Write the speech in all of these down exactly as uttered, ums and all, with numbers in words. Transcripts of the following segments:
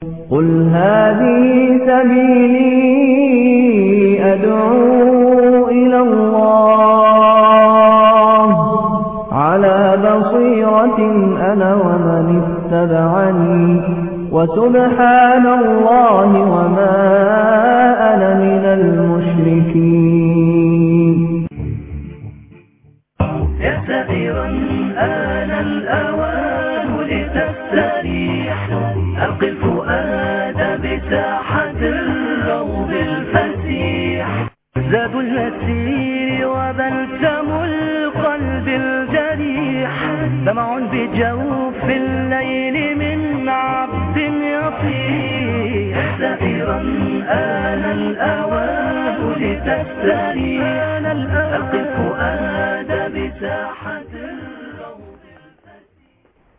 قل هذه سبيلي أدعو إلى الله على بصيرة أنا ومن اتبعني وسبحان الله وما أنا من المشركين. يا سفيرا آن الأوان لتستريح، ألق الفؤاد بساحة الروض الفسيح، زاد المسير وبلسم القلب الجريح، دمع بجوف الليل من عبد يطيح. يا سفيرا آن الأوان لتستريح، ألق الفؤاد بساحة الروض الفسيح.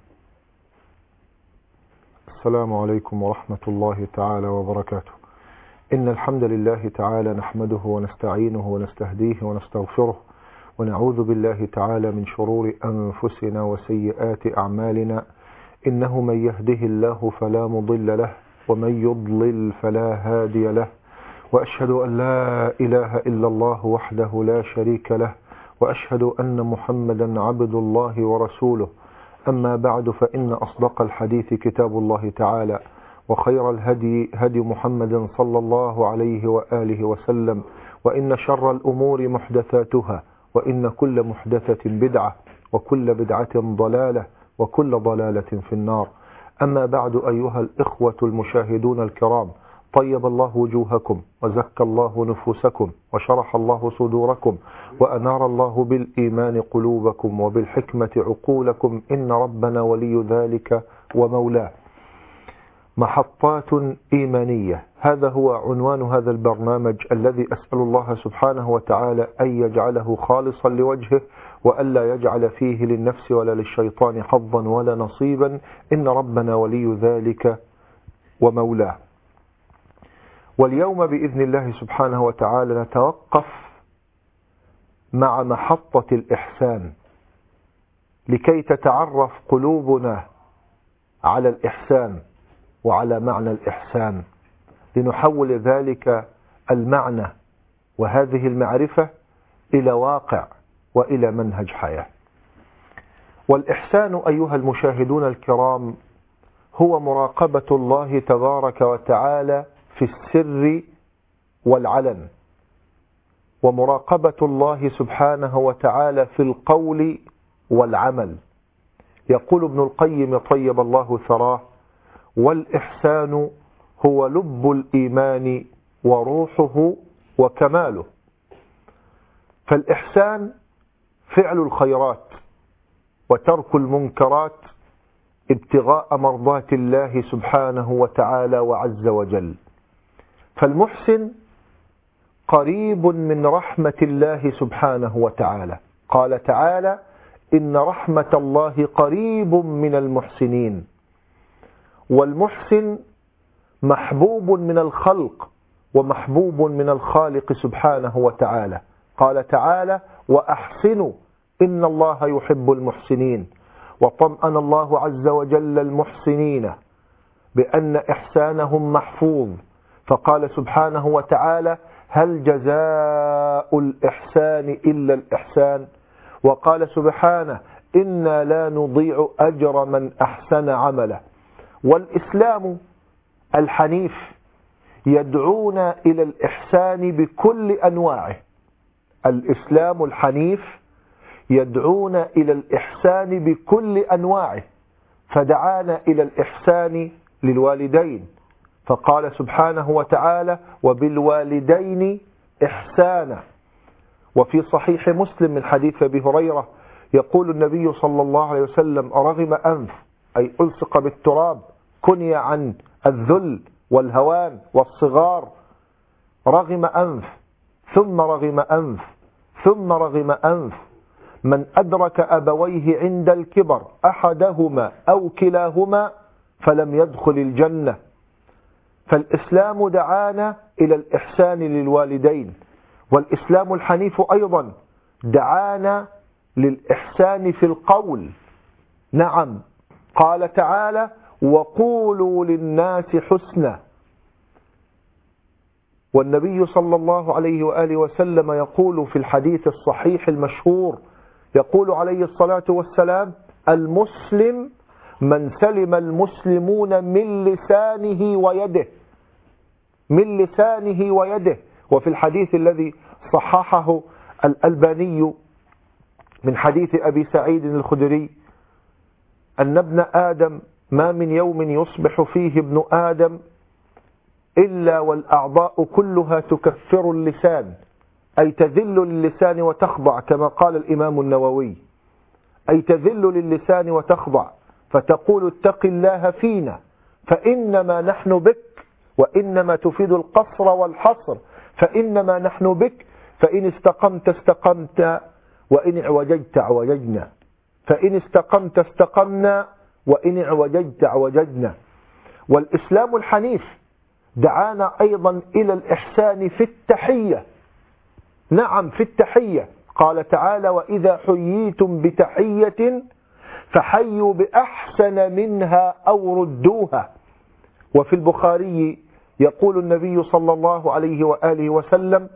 السلام عليكم ورحمة الله تعالى وبركاته. إن الحمد لله تعالى نحمده ونستعينه ونستهديه ونستغفره، ونعوذ بالله تعالى من شرور أنفسنا وسيئات أعمالنا، إنه من يهده الله فلا مضل له ومن يضلل فلا هادي له، وأشهد أن لا إله إلا الله وحده لا شريك له، وأشهد أن محمدا عبد الله ورسوله. أما بعد، فإن أصدق الحديث كتاب الله تعالى، وخير الهدي هدي محمد صلى الله عليه وآله وسلم، وإن شر الأمور محدثاتها، وإن كل محدثة بدعة، وكل بدعة ضلالة، وكل ضلالة في النار. أما بعد، أيها الإخوة المشاهدون الكرام، طيب الله وجوهكم وزكى الله نفوسكم وشرح الله صدوركم وأنار الله بالإيمان قلوبكم وبالحكمة عقولكم، إن ربنا ولي ذلك ومولاه. محطات إيمانية، هذا هو عنوان هذا البرنامج الذي أسأل الله سبحانه وتعالى أن يجعله خالصا لوجهه، وألا يجعل فيه للنفس ولا للشيطان حظا ولا نصيبا، إن ربنا ولي ذلك ومولاه. واليوم بإذن الله سبحانه وتعالى نتوقف مع محطة الإحسان، لكي تتعرف قلوبنا على الإحسان وعلى معنى الإحسان، لنحول ذلك المعنى وهذه المعرفة إلى واقع وإلى منهج حياة. والإحسان أيها المشاهدون الكرام هو مراقبة الله تبارك وتعالى في السر والعلن، ومراقبة الله سبحانه وتعالى في القول والعمل. يقول ابن القيم طيب الله ثراه: والإحسان هو لب الإيمان وروحه وكماله. فالإحسان فعل الخيرات وترك المنكرات ابتغاء مرضات الله سبحانه وتعالى وعز وجل. فالمحسن قريب من رحمة الله سبحانه وتعالى، قال تعالى: إن رحمة الله قريب من المحسنين. والمحسن محبوب من الخلق ومحبوب من الخالق سبحانه وتعالى، قال تعالى: وأحسنوا إن الله يحب المحسنين. وطمأن الله عز وجل المحسنين بأن إحسانهم محفوظ، فقال سبحانه وتعالى: هل جزاء الإحسان إلا الإحسان؟ وقال سبحانه: إنا لا نضيع أجر من أحسن عملا. والإسلام الحنيف يدعونا إلى الإحسان بكل أنواعه. الإسلام الحنيف يدعونا إلى الإحسان بكل أنواعه، فدعانا إلى الإحسان للوالدين، فقال سبحانه وتعالى: وبالوالدين إحسانا. وفي صحيح مسلم من حديث أبي هريرة يقول النبي صلى الله عليه وسلم: رغم أنف، أي ألصق بالتراب، كني عن الذل والهوان والصغار، رغم أنف ثم رغم أنف ثم رغم أنف من أدرك أبويه عند الكبر أحدهما أو كلاهما فلم يدخل الجنة. فالإسلام دعانا إلى الإحسان للوالدين، والإسلام الحنيف أيضا دعانا للإحسان في القول. نعم، قال تعالى: وقولوا للناس حسنا. والنبي صلى الله عليه وآله وسلم يقول في الحديث الصحيح المشهور، يقول عليه الصلاة والسلام: المسلم من سلم المسلمون من لسانه ويده، من لسانه ويده. وفي الحديث الذي صححه الألباني من حديث أبي سعيد الخدري أن ابن آدم ما من يوم يصبح فيه ابن آدم إلا والأعضاء كلها تكفر اللسان، أي تذل للسان وتخضع، كما قال الإمام النووي، أي تذل للسان وتخضع، فتقول: اتق الله فينا فإنما نحن بك، وإنما تفيد القصر والحصر، فإنما نحن بك، فإن استقمت استقمت وإن اعوججت اعوججنا، فإن استقمت استقمنا وإن اعوججت اعوججنا. والإسلام الحنيف دعانا أيضا إلى الإحسان في التحية. نعم، في التحية. قال تعالى: وإذا حييتم بتحية فحيوا بأحسن منها أو ردوها. وفي البخاري يقول النبي صلى الله عليه وآله وسلم: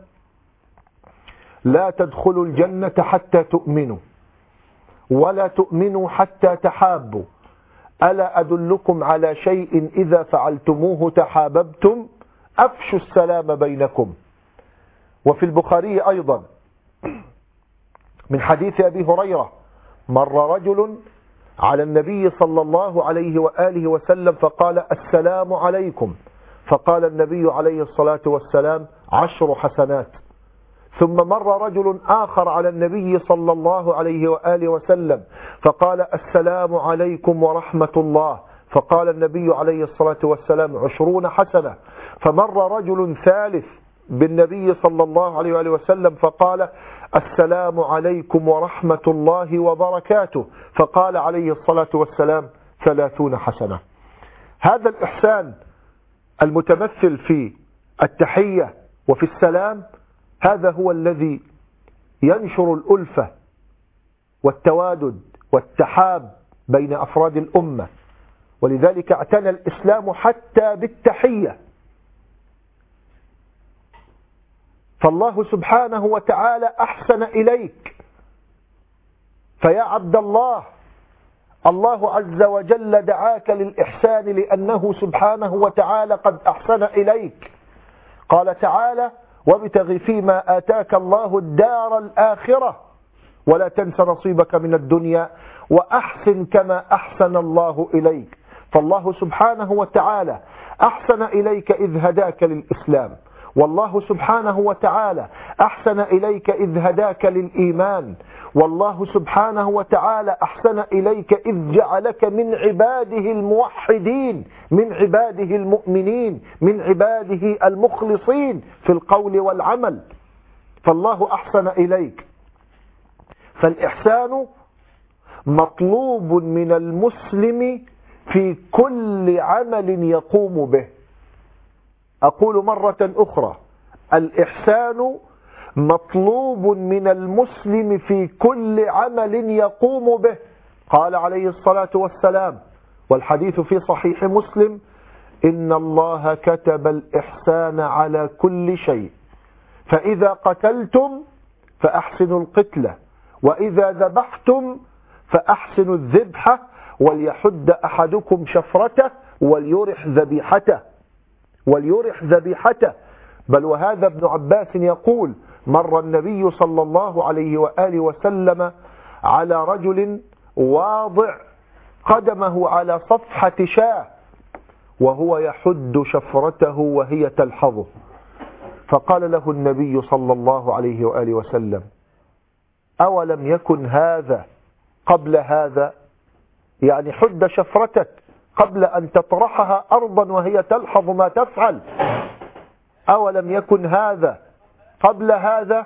لا تدخلوا الجنة حتى تؤمنوا، ولا تؤمنوا حتى تحابوا، ألا أدلكم على شيء إذا فعلتموه تحاببتم؟ أفشوا السلام بينكم. وفي البخاري أيضا من حديث أبي هريرة: مر رجل على النبي صلى الله عليه وآله وسلم فقال: السلام عليكم. فقال النبي عليه الصلاة والسلام: عشر حسنات. ثم مر رجل آخر على النبي صلى الله عليه وآله وسلم فقال: السلام عليكم ورحمة الله. فقال النبي عليه الصلاة والسلام: عشرون حسنة. فمر رجل ثالث بالنبي صلى الله عليه وآله وسلم فقال: السلام عليكم ورحمة الله وبركاته. فقال عليه الصلاة والسلام: ثلاثون حسنة. هذا الإحسان المتمثل في التحية وفي السلام، هذا هو الذي ينشر الألفة والتوادد والتحاب بين أفراد الأمة. ولذلك اعتنى الإسلام حتى بالتحية. فالله سبحانه وتعالى أحسن إليك، فيا عبد الله، الله عز وجل دعاك للإحسان لأنه سبحانه وتعالى قد أحسن إليك. قال تعالى: وابتغ فيما آتاك الله الدار الآخرة ولا تنس نصيبك من الدنيا وأحسن كما أحسن الله إليك. فالله سبحانه وتعالى أحسن إليك إذ هداك للإسلام، والله سبحانه وتعالى أحسن إليك إذ هداك للإيمان، والله سبحانه وتعالى أحسن إليك إذ جعلك من عباده الموحدين، من عباده المؤمنين، من عباده المخلصين في القول والعمل. فالله أحسن إليك. فالإحسان مطلوب من المسلم في كل عمل يقوم به. أقول مرة أخرى: الإحسان مطلوب من المسلم في كل عمل يقوم به. قال عليه الصلاة والسلام، والحديث في صحيح مسلم: إن الله كتب الإحسان على كل شيء، فإذا قتلتم فأحسنوا القتلة، وإذا ذبحتم فأحسنوا الذبحة، وليحد أحدكم شفرته وليرح ذبيحته، وليرح ذبيحته. بل وهذا ابن عباس يقول: مر النبي صلى الله عليه وآله وسلم على رجل واضع قدمه على صفحة شاة وهو يحد شفرته وهي تلحظه، فقال له النبي صلى الله عليه وآله وسلم: أولم يكن هذا قبل هذا؟ يعني حد شفرتك قبل أن تطرحها أرضا وهي تلحظ ما تفعل. أولم يكن هذا قبل هذا؟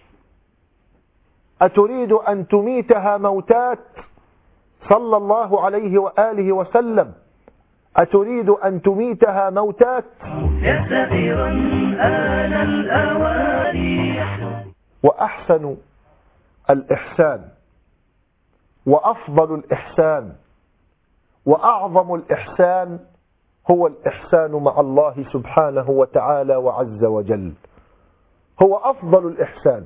أتريد أن تميتها موتات؟ صلى الله عليه وآله وسلم: أتريد أن تميتها موتات؟ يا سفيرا آن الأواني. وأحسن الإحسان وأفضل الإحسان وأعظم الإحسان هو الإحسان مع الله سبحانه وتعالى وعز وجل، هو أفضل الإحسان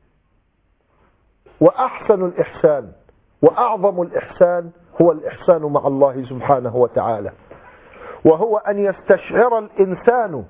وأحسن الإحسان وأعظم الإحسان هو الإحسان مع الله سبحانه وتعالى، وهو أن يستشعر الإنسان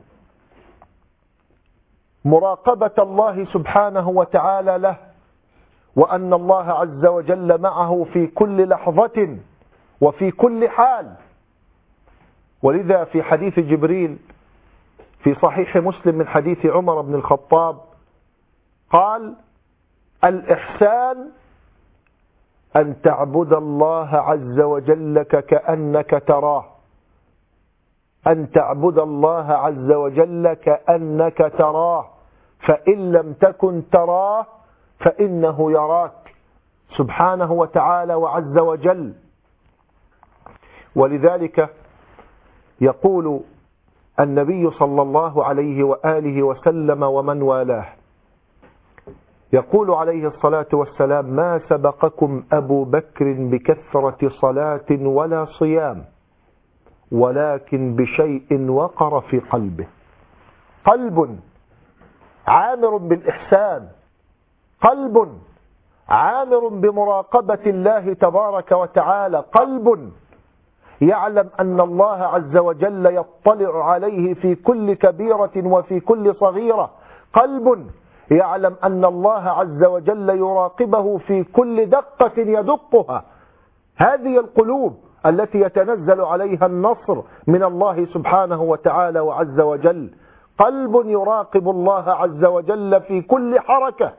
مراقبة الله سبحانه وتعالى له، وأن الله عز وجل معه في كل لحظة وفي كل حال. ولذا في حديث جبريل في صحيح مسلم من حديث عمر بن الخطاب قال: الإحسان أن تعبد الله عز وجل كأنك تراه، أن تعبد الله عز وجل كأنك تراه، فإن لم تكن تراه فإنه يراك سبحانه وتعالى وعز وجل. ولذلك يقول النبي صلى الله عليه وآله وسلم ومن والاه، يقول عليه الصلاة والسلام: ما سبقكم أبو بكر بكثرة صلاة ولا صيام، ولكن بشيء وقر في قلبه. قلب عامر بالإحسان، قلب عامر بمراقبة الله تبارك وتعالى، قلب يعلم أن الله عز وجل يطلع عليه في كل كبيرة وفي كل صغيرة، قلب يعلم أن الله عز وجل يراقبه في كل دقة يدقها. هذه القلوب التي يتنزل عليها النصر من الله سبحانه وتعالى وعز وجل، قلب يراقب الله عز وجل في كل حركة.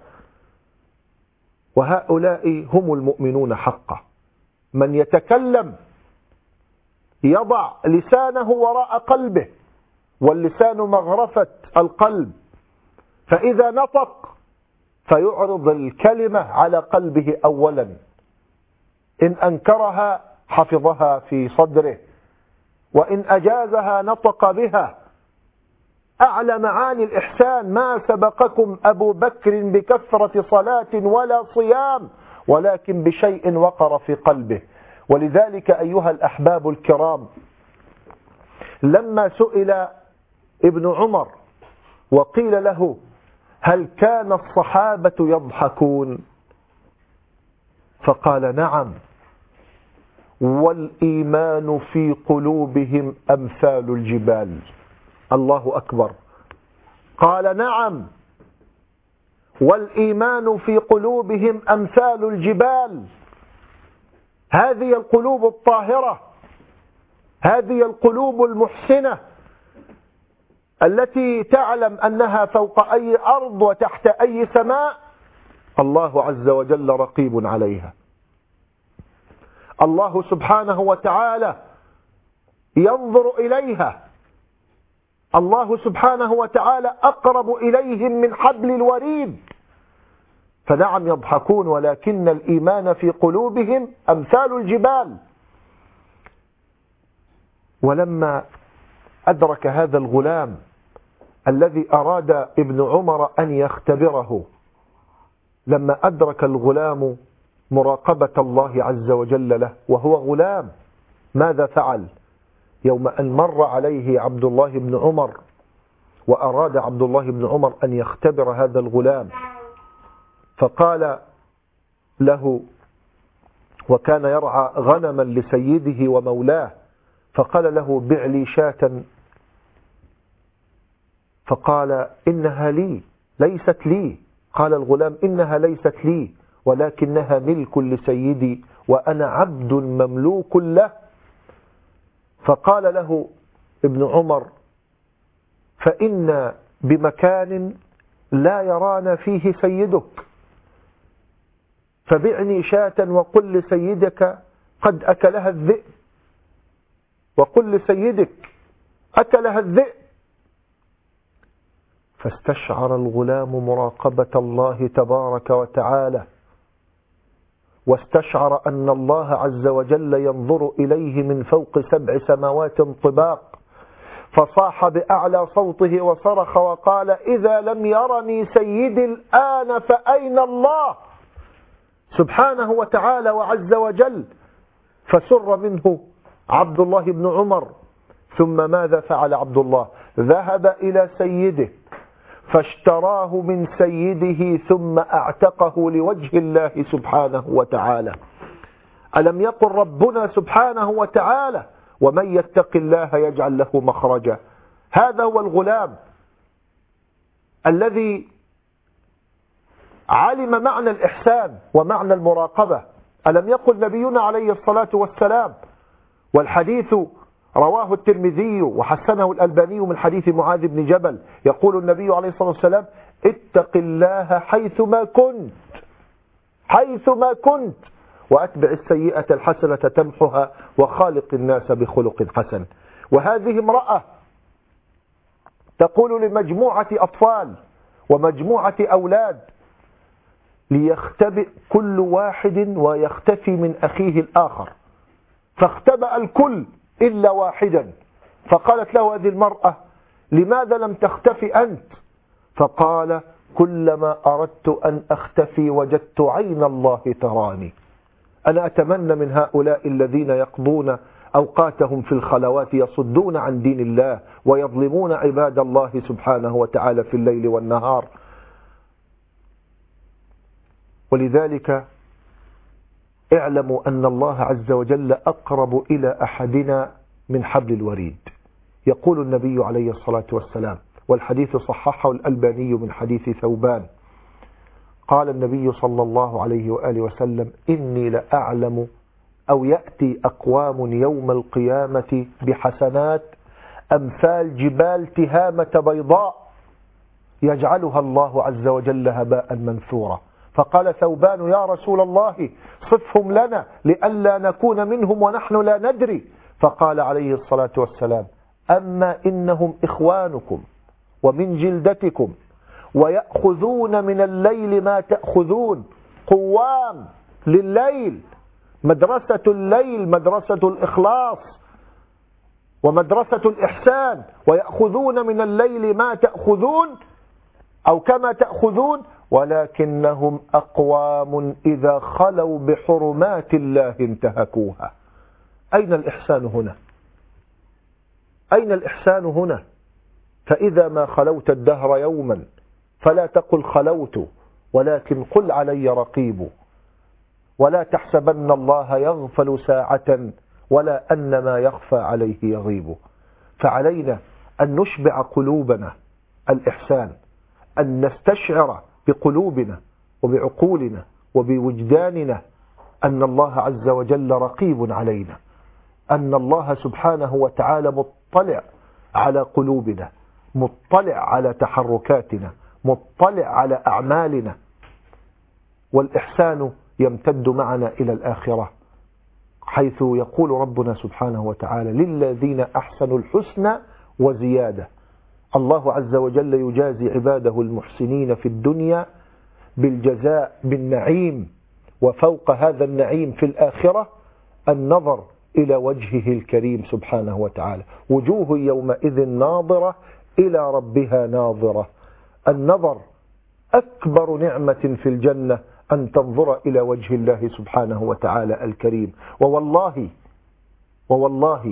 وهؤلاء هم المؤمنون حقا، من يتكلم يضع لسانه وراء قلبه، واللسان مغرفة القلب، فإذا نطق فيعرض الكلمة على قلبه أولا، إن أنكرها حفظها في صدره، وإن أجازها نطق بها. أعلى معاني الإحسان: ما سبقكم أبو بكر بكثرة صلاة ولا صيام، ولكن بشيء وقر في قلبه. ولذلك أيها الأحباب الكرام، لما سئل ابن عمر وقيل له: هل كان الصحابة يضحكون؟ فقال: نعم، والإيمان في قلوبهم أمثال الجبال. الله أكبر. قال: نعم، والإيمان في قلوبهم أمثال الجبال. هذه القلوب الطاهرة، هذه القلوب المحسنة التي تعلم أنها فوق أي أرض وتحت أي سماء الله عز وجل رقيب عليها. الله سبحانه وتعالى ينظر إليها، الله سبحانه وتعالى أقرب إليهم من حبل الوريد. فنعم يضحكون، ولكن الإيمان في قلوبهم أمثال الجبال. ولما أدرك هذا الغلام الذي أراد ابن عمر أن يختبره، لما أدرك الغلام مراقبة الله عز وجل له وهو غلام، ماذا فعل؟ يوم أن مر عليه عبد الله بن عمر وأراد عبد الله بن عمر أن يختبر هذا الغلام، فقال له، وكان يرعى غنما لسيده ومولاه، فقال له: بع لي شاة. فقال: إنها لي، ليست لي. قال الغلام: إنها ليست لي، ولكنها ملك لسيدي وأنا عبد مملوك له. فقال له ابن عمر: فإن بمكان لا يرانا فيه سيدك، فبعني شاة وقل لسيدك قد أكلها الذئب، وقل لسيدك أكلها الذئب. فاستشعر الغلام مراقبة الله تبارك وتعالى، واستشعر أن الله عز وجل ينظر إليه من فوق سبع سماوات طباق، فصاح بأعلى صوته وصرخ وقال: إذا لم يرني سيدي الآن فأين الله سبحانه وتعالى وعز وجل؟ فسر منه عبد الله بن عمر. ثم ماذا فعل عبد الله؟ ذهب إلى سيده فاشتراه من سيده ثم اعتقه لوجه الله سبحانه وتعالى. ألم يقل ربنا سبحانه وتعالى ومن يتق الله يجعل له مخرجا؟ هذا هو الغلام الذي علم معنى الإحسان ومعنى المراقبة. ألم يقل نبينا عليه الصلاة والسلام، والحديث رواه الترمذي وحسنه الألباني من حديث معاذ بن جبل، يقول النبي عليه الصلاة والسلام اتق الله حيثما كنت حيثما كنت وأتبع السيئة الحسنة تمحها وخالق الناس بخلق حسن. وهذه امرأة تقول لمجموعة أطفال ومجموعة أولاد ليختبئ كل واحد ويختفي من أخيه الآخر، فاختبأ الكل إلا واحدا. فقالت له هذه المرأة لماذا لم تختفي أنت؟ فقال كلما أردت أن أختفي وجدت عين الله تراني. أنا أتمنى من هؤلاء الذين يقضون أوقاتهم في الخلوات يصدون عن دين الله ويظلمون عباد الله سبحانه وتعالى في الليل والنهار. ولذلك اعلموا أن الله عز وجل أقرب إلى أحدنا من حبل الوريد. يقول النبي عليه الصلاة والسلام، والحديث صححه الألباني من حديث ثوبان، قال النبي صلى الله عليه وآله وسلم إني لأعلم أو يأتي أقوام يوم القيامة بحسنات أمثال جبال تهامة بيضاء يجعلها الله عز وجل هباء منثورا. فقال ثوبان يا رسول الله صفهم لنا لئلا نكون منهم ونحن لا ندري. فقال عليه الصلاة والسلام أما إنهم إخوانكم ومن جلدتكم ويأخذون من الليل ما تأخذون، قوام لليل، مدرسة الليل مدرسة الإخلاص ومدرسة الإحسان، ويأخذون من الليل ما تأخذون أو كما تأخذون، ولكنهم أقوام إذا خلوا بحرمات الله انتهكوها. أين الإحسان هنا؟ أين الإحسان هنا؟ فإذا ما خلوت الدهر يوما فلا تقل خلوت، ولكن قل علي رقيب، ولا تحسبن الله يغفل ساعة ولا أن ما يخفى عليه يغيب. فعلينا أن نشبع قلوبنا الإحسان، أن نستشعر بقلوبنا وبعقولنا وبوجداننا أن الله عز وجل رقيب علينا، أن الله سبحانه وتعالى مطلع على قلوبنا، مطلع على تحركاتنا، مطلع على أعمالنا. والإحسان يمتد معنا إلى الآخرة، حيث يقول ربنا سبحانه وتعالى للذين أحسنوا الحسنى وزيادة. الله عز وجل يجازي عباده المحسنين في الدنيا بالجزاء بالنعيم، وفوق هذا النعيم في الآخرة النظر إلى وجهه الكريم سبحانه وتعالى. وجوه يومئذ ناظرة إلى ربها ناظرة. النظر أكبر نعمة في الجنة أن تنظر إلى وجه الله سبحانه وتعالى الكريم. ووالله ووالله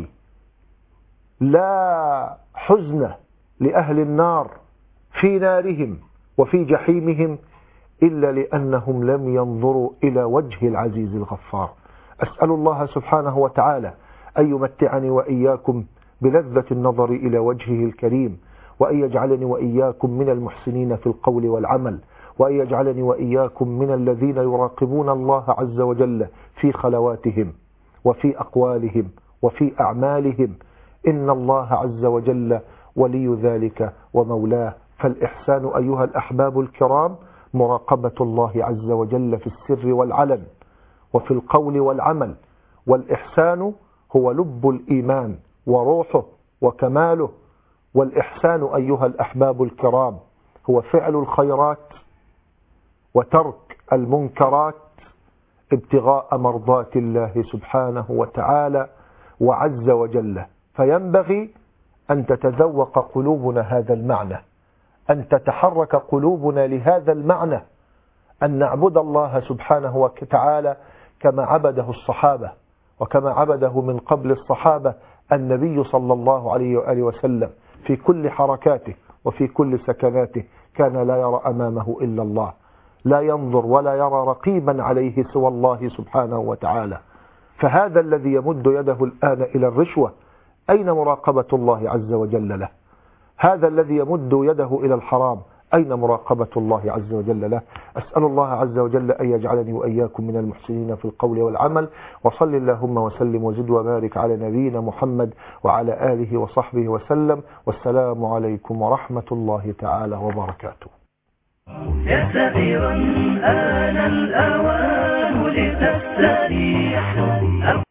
لا حزن لأهل النار في نارهم وفي جحيمهم إلا لأنهم لم ينظروا إلى وجه العزيز الغفار. أسأل الله سبحانه وتعالى أن يمتعني وإياكم بلذة النظر إلى وجهه الكريم، وأن يجعلني وإياكم من المحسنين في القول والعمل، وأن يجعلني وإياكم من الذين يراقبون الله عز وجل في خلواتهم وفي أقوالهم وفي أعمالهم. إن الله عز وجل ولي ذلك ومولاه. فالإحسان أيها الأحباب الكرام مراقبة الله عز وجل في السر والعلن وفي القول والعمل. والإحسان هو لب الإيمان وروحه وكماله. والإحسان أيها الأحباب الكرام هو فعل الخيرات وترك المنكرات ابتغاء مرضات الله سبحانه وتعالى وعز وجل. فينبغي أن تتذوق قلوبنا هذا المعنى، أن تتحرك قلوبنا لهذا المعنى، أن نعبد الله سبحانه وتعالى كما عبده الصحابة وكما عبده من قبل الصحابة النبي صلى الله عليه وآله وسلم في كل حركاته وفي كل سكناته كان لا يرى أمامه إلا الله، لا ينظر ولا يرى رقيبا عليه سوى الله سبحانه وتعالى. فهذا الذي يمد يده الآن إلى الرشوة أين مراقبة الله عز وجل له؟ هذا الذي يمد يده إلى الحرام أين مراقبة الله عز وجل له؟ أسأل الله عز وجل أن يجعلني وإياكم من المحسنين في القول والعمل. وصل اللهم وسلم وزد وبارك على نبينا محمد وعلى آله وصحبه وسلم، والسلام عليكم ورحمة الله تعالى وبركاته. يا سفيرا آن الأوان لتستريح.